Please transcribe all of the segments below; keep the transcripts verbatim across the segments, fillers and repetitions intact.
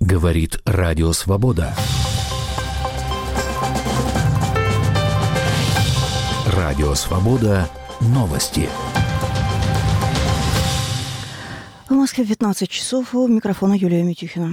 Говорит Радио Свобода. Радио Свобода. Новости. В Москве пятнадцать часов. У микрофона Юлия Митюхина.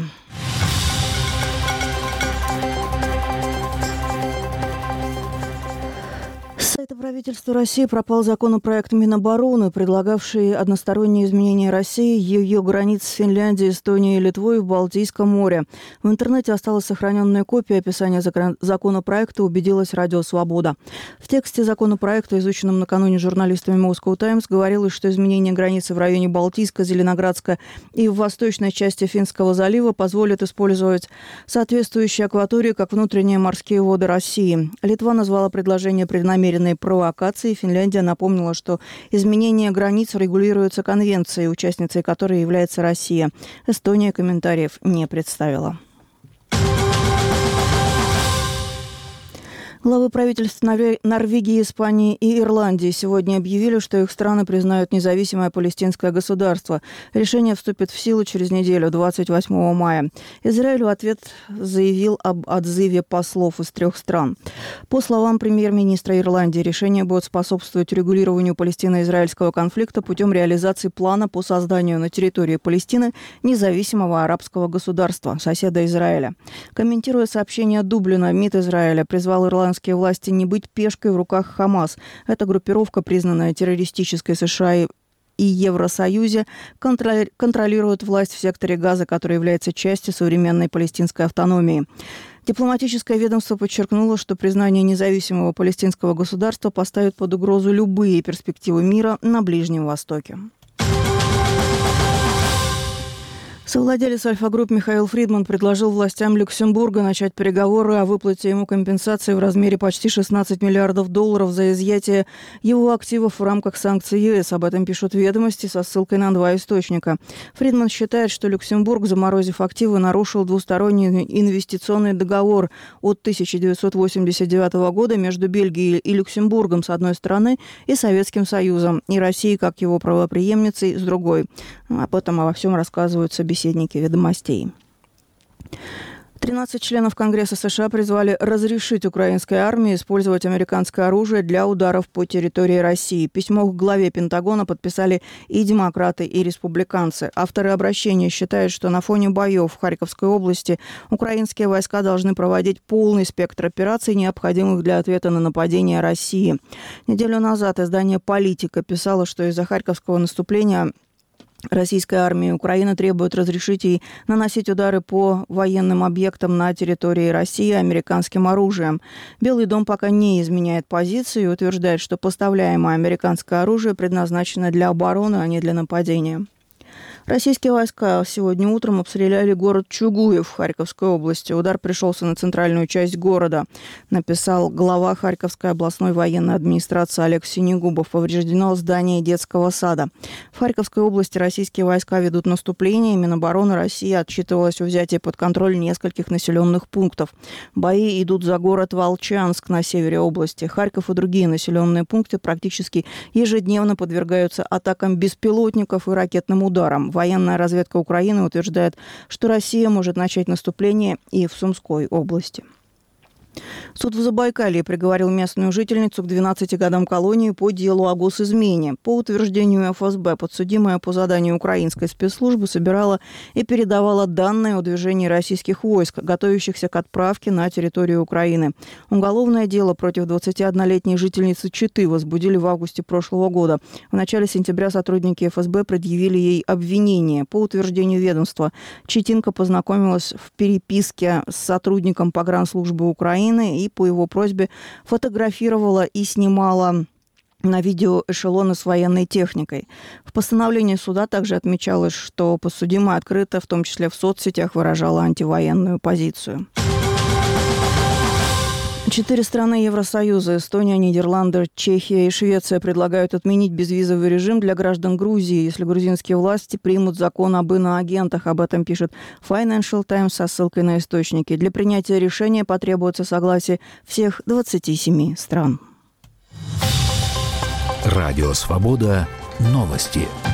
С сайта правительства России пропал законопроект Минобороны, предлагавший односторонние изменения России, ее границ с Финляндией, Эстонией и Литвой в Балтийском море. В интернете осталась сохраненная копия описания законопроекта, убедилась Радио Свобода. В тексте законопроекта, изученном накануне журналистами Moscow Times, говорилось, что изменение границы в районе Балтийска, Зеленоградска и в восточной части Финского залива позволит использовать соответствующие акватории как внутренние морские воды России. Литва назвала предложение преднамеренной провокации. Финляндия напомнила, что изменение границ регулируется конвенцией, участницей которой является Россия. Эстония комментариев не представила. Главы правительств Норвегии, Испании и Ирландии сегодня объявили, что их страны признают независимое палестинское государство. Решение вступит в силу через неделю, двадцать восьмого мая. Израиль в ответ заявил об отзыве послов из трех стран. По словам премьер-министра Ирландии, решение будет способствовать регулированию палестино-израильского конфликта путем реализации плана по созданию на территории Палестины независимого арабского государства, соседа Израиля. Комментируя сообщение Дублина, МИД Израиля призвал ирландские власти не быть пешкой в руках Хамас. Эта группировка, признанная террористической США и Евросоюзе, контролирует власть в секторе Газа, который является частью современной палестинской автономии. Дипломатическое ведомство подчеркнуло, что признание независимого палестинского государства поставит под угрозу любые перспективы мира на Ближнем Востоке. Совладелец Альфа-Групп Михаил Фридман предложил властям Люксембурга начать переговоры о выплате ему компенсации в размере почти шестнадцать миллиардов долларов за изъятие его активов в рамках санкций ЕС. Об этом пишут «Ведомости» со ссылкой на два источника. Фридман считает, что Люксембург, заморозив активы, нарушил двусторонний инвестиционный договор от тысяча девятьсот восемьдесят девятого года между Бельгией и Люксембургом с одной стороны и Советским Союзом, и Россией как его правопреемницей с другой. Об этом обо всем рассказывают собеседники «Ведомостей». тринадцать членов Конгресса США призвали разрешить украинской армии использовать американское оружие для ударов по территории России. Письмо к главе Пентагона подписали и демократы, и республиканцы. Авторы обращения считают, что на фоне боев в Харьковской области украинские войска должны проводить полный спектр операций, необходимых для ответа на нападение России. Неделю назад издание «Политика» писало, что из-за харьковского наступления российской армии Украина требует разрешить ей наносить удары по военным объектам на территории России американским оружием. Белый дом пока не изменяет позицию и утверждает, что поставляемое американское оружие предназначено для обороны, а не для нападения. Российские войска сегодня утром обстреляли город Чугуев в Харьковской области. Удар пришелся на центральную часть города, написал глава Харьковской областной военной администрации Олег Синегубов. Повреждено здание детского сада. В Харьковской области российские войска ведут наступление. Минобороны России отчитывалась о взятии под контроль нескольких населенных пунктов. Бои идут за город Волчанск на севере области. Харьков и другие населенные пункты практически ежедневно подвергаются атакам беспилотников и ракетным ударам. Военная разведка Украины утверждает, что Россия может начать наступление и в Сумской области. Суд в Забайкалье приговорил местную жительницу к двенадцати годам колонии по делу о госизмене. По утверждению эф эс бэ, подсудимая по заданию украинской спецслужбы собирала и передавала данные о движении российских войск, готовящихся к отправке на территорию Украины. Уголовное дело против двадцатиоднолетней жительницы Читы возбудили в августе прошлого года. В начале сентября сотрудники эф эс бэ предъявили ей обвинение. По утверждению ведомства, читинка познакомилась в переписке с сотрудником погранслужбы Украины и по его просьбе фотографировала и снимала на видео эшелоны с военной техникой. В постановлении суда также отмечалось, что подсудимая открыто, в том числе в соцсетях, выражала антивоенную позицию. Четыре страны Евросоюза – Эстония, Нидерланды, Чехия и Швеция – предлагают отменить безвизовый режим для граждан Грузии, если грузинские власти примут закон об иноагентах. Об этом пишет Financial Times со ссылкой на источники. Для принятия решения потребуется согласие всех двадцати семи стран. Радио «Свобода». Новости.